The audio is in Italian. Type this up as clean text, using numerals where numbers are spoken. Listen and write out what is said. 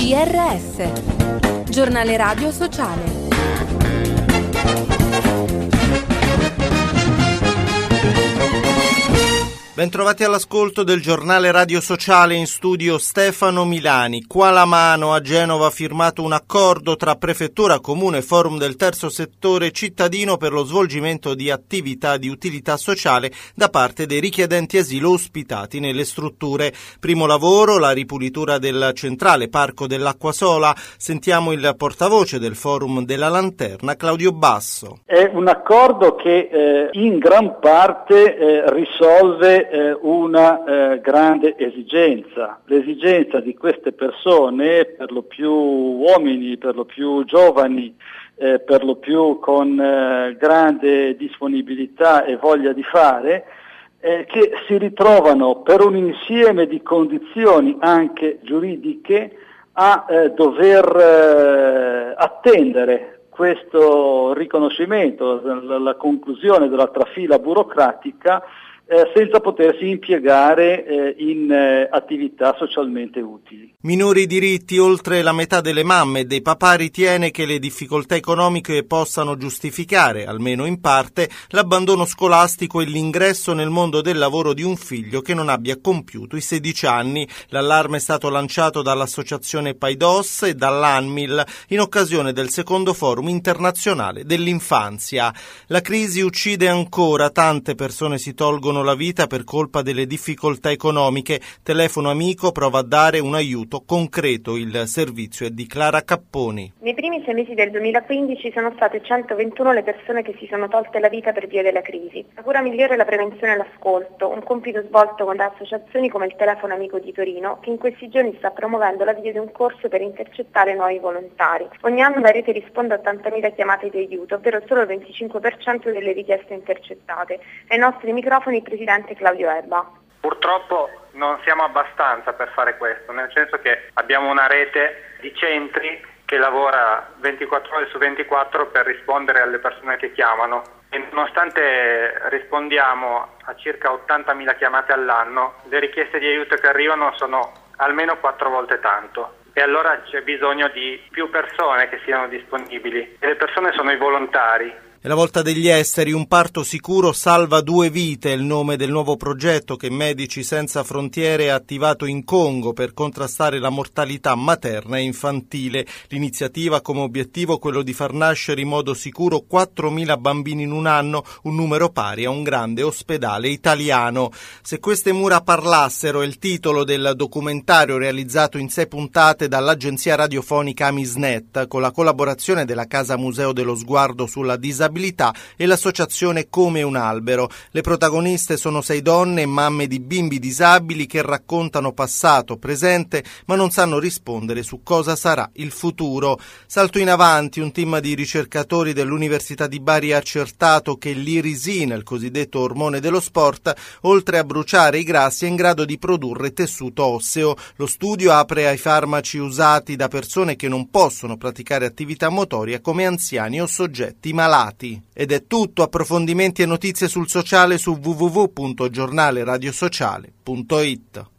GRS, Giornale Radio Sociale. Bentrovati all'ascolto del Giornale Radio Sociale, in studio Stefano Milani. Qua la mano, a Genova ha firmato un accordo tra Prefettura, Comune e Forum del Terzo Settore Cittadino per lo svolgimento di attività di utilità sociale da parte dei richiedenti asilo ospitati nelle strutture. Primo lavoro, la ripulitura del centrale Parco dell'Acquasola. Sentiamo il portavoce del Forum della Lanterna, Claudio Basso. È un accordo che in gran parte risolve una grande esigenza, l'esigenza di queste persone, per lo più uomini, per lo più giovani, per lo più con grande disponibilità e voglia di fare, che si ritrovano per un insieme di condizioni anche giuridiche a dover attendere questo riconoscimento, la conclusione della trafila burocratica, senza potersi impiegare in attività socialmente utili. Minori diritti. Oltre la metà delle mamme e dei papà ritiene che le difficoltà economiche possano giustificare, almeno in parte, l'abbandono scolastico e l'ingresso nel mondo del lavoro di un figlio che non abbia compiuto i 16 anni. L'allarme è stato lanciato dall'associazione Paidos e dall'ANMIL in occasione del secondo forum internazionale dell'infanzia. La crisi uccide ancora, tante persone si tolgono la vita per colpa delle difficoltà economiche. Telefono Amico prova a dare un aiuto concreto. Il servizio è di Clara Capponi. Nei primi 6 mesi del 2015 sono state 121 le persone che si sono tolte la vita per via della crisi. La cura migliore è la prevenzione e l'ascolto, un compito svolto con associazioni come il Telefono Amico di Torino, che in questi giorni sta promuovendo l'avvio di un corso per intercettare nuovi volontari. Ogni anno la rete risponde a 80.000 chiamate di aiuto, ovvero solo il 25% delle richieste intercettate. Ai nostri microfoni Presidente Claudio Erba. Purtroppo non siamo abbastanza per fare questo, nel senso che abbiamo una rete di centri che lavora 24 ore su 24 per rispondere alle persone che chiamano e nonostante rispondiamo a circa 80.000 chiamate all'anno, le richieste di aiuto che arrivano sono almeno 4 volte tanto. E allora c'è bisogno di più persone che siano disponibili e le persone sono i volontari. È la volta degli esteri. Un parto sicuro salva 2 vite, è il nome del nuovo progetto che Medici Senza Frontiere ha attivato in Congo per contrastare la mortalità materna e infantile. L'iniziativa ha come obiettivo quello di far nascere in modo sicuro 4.000 bambini in un anno, un numero pari a un grande ospedale italiano. Se queste mura parlassero è il titolo del documentario realizzato in 6 puntate dall'agenzia radiofonica Amisnet con la collaborazione della Casa Museo dello Sguardo sulla disabilità e l'associazione Come un albero. Le protagoniste sono 6 donne e mamme di bimbi disabili che raccontano passato, presente, ma non sanno rispondere su cosa sarà il futuro. Salto in avanti, un team di ricercatori dell'Università di Bari ha accertato che l'irisina, il cosiddetto ormone dello sport, oltre a bruciare i grassi è in grado di produrre tessuto osseo. Lo studio apre ai farmaci usati da persone che non possono praticare attività motoria come anziani o soggetti malati. Ed è tutto. Approfondimenti e notizie sul sociale su www.giornaleradiosociale.it.